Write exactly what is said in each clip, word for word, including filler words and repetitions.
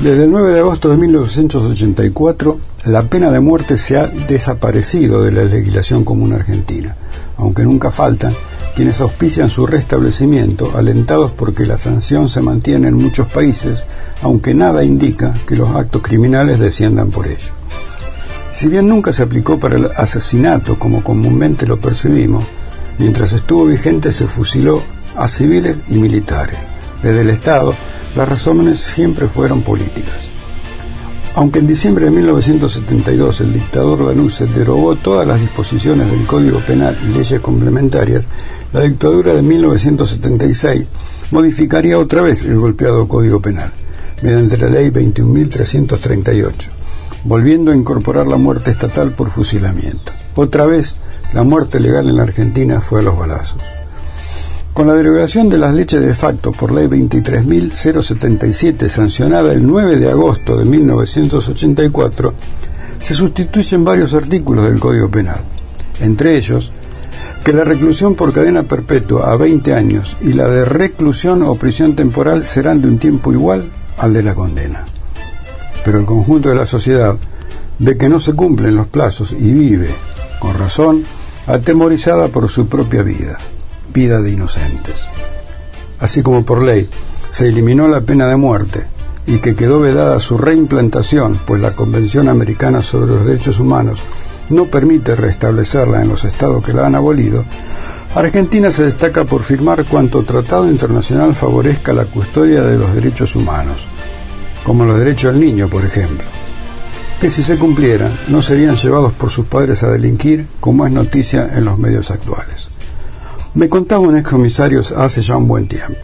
Desde el nueve de agosto de mil novecientos ochenta y cuatro, la pena de muerte se ha desaparecido de la legislación común argentina, aunque nunca faltan quienes auspician su restablecimiento, alentados porque la sanción se mantiene en muchos países, aunque nada indica que los actos criminales desciendan por ello. Si bien nunca se aplicó para el asesinato como comúnmente lo percibimos, mientras estuvo vigente se fusiló a civiles y militares. Desde el Estado, las razones siempre fueron políticas. Aunque en diciembre de mil novecientos setenta y dos el dictador Lanusse derogó todas las disposiciones del Código Penal y leyes complementarias, la dictadura de mil novecientos setenta y seis modificaría otra vez el golpeado Código Penal, mediante la Ley veintiún mil trescientos treinta y ocho, volviendo a incorporar la muerte estatal por fusilamiento. Otra vez, la muerte legal en la Argentina fue a los balazos. Con la derogación de las leyes de facto por Ley veintitrés mil setenta y siete, sancionada el nueve de agosto de mil novecientos ochenta y cuatro, se sustituyen varios artículos del Código Penal, entre ellos que la reclusión por cadena perpetua a veinte años y la de reclusión o prisión temporal serán de un tiempo igual al de la condena. Pero el conjunto de la sociedad ve que no se cumplen los plazos y vive, con razón, atemorizada por su propia vida. Vida de inocentes. Así como por ley se eliminó la pena de muerte y que quedó vedada su reimplantación, pues la Convención Americana sobre los Derechos Humanos no permite restablecerla en los estados que la han abolido, Argentina se destaca por firmar cuanto tratado internacional favorezca la custodia de los derechos humanos, como los derechos del niño, por ejemplo, que si se cumplieran no serían llevados por sus padres a delinquir, como es noticia en los medios actuales. Me contaba un excomisario hace ya un buen tiempo.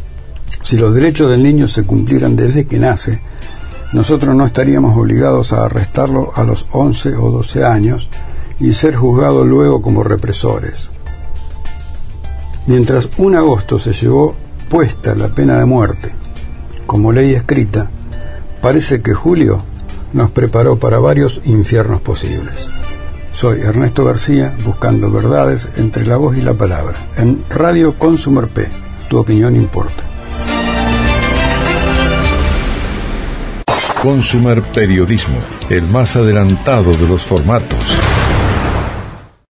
Si los derechos del niño se cumplieran desde que nace, nosotros no estaríamos obligados a arrestarlo a los once o doce años y ser juzgados luego como represores. Mientras un agosto se llevó puesta la pena de muerte como ley escrita, parece que julio nos preparó para varios infiernos posibles. Soy Ernesto García, buscando verdades entre la voz y la palabra, en Radio Consumer P. Tu opinión importa. Consumer Periodismo, el más adelantado de los formatos.